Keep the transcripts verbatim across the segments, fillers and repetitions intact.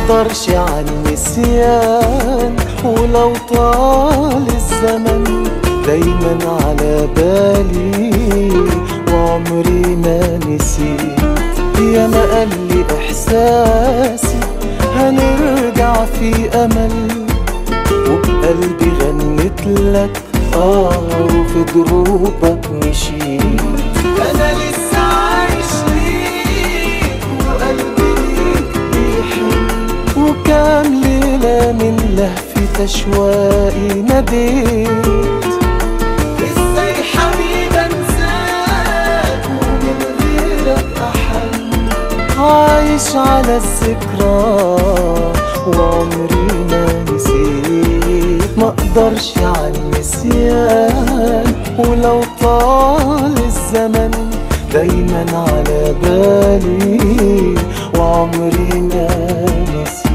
مقدرش على النسيان، ولو طال الزمن دايما على بالي وعمري ما نسيت. يا ما قال لي احساسي هنرجع في امل، وبقلبي غنت لك اه وفي دروبك مشيت. انا لسه عايش ليك وقلبي ليك بيحن، وكام ليلة من لهفة اشواقي ناديت. ازاي حبيبي انساك ومن غيرك احن، عايش على الذكرى وعمري ما نسيت. مقدرش على النسيان، ولو طال الزمن دايما على بالي وعمري ما نسيت.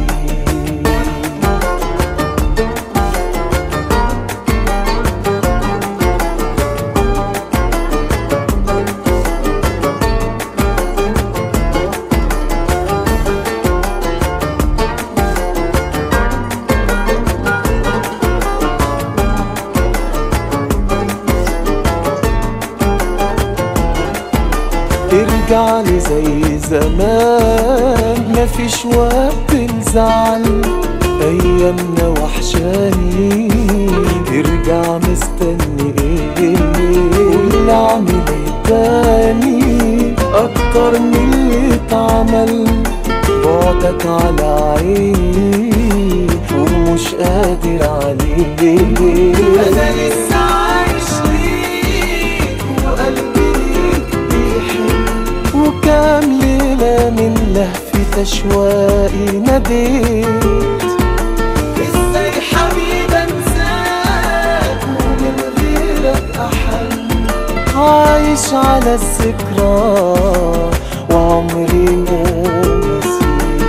ارجع لي زي زمان، مفيش وقت الزعل، ايامنا وحشاني. ارجع مستني ايه واللي اعمل ايه تاني اكتر من اللي اتعمل. بعدك على عيني ومش قادر عليه. انا لسه عايش ليك وقلبي ليك بيحن، وكام ليلة من لهفة اشواقي ناديت. ازاي حبيبي انساك ومن غيرك احن، عايش على الذكرى وعمري ما نسيت.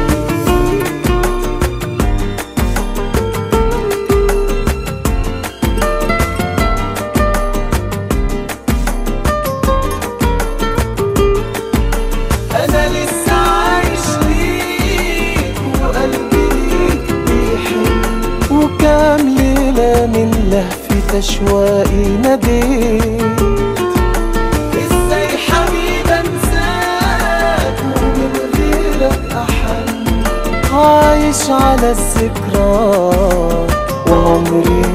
انا لسه عايش ليك وقلبي ليك بيحن، وكام ليلة من لهفة اشواقي ناديت. ازاي حبيبي انساك ومن غيرك احن، عايش على الذكرى وعمري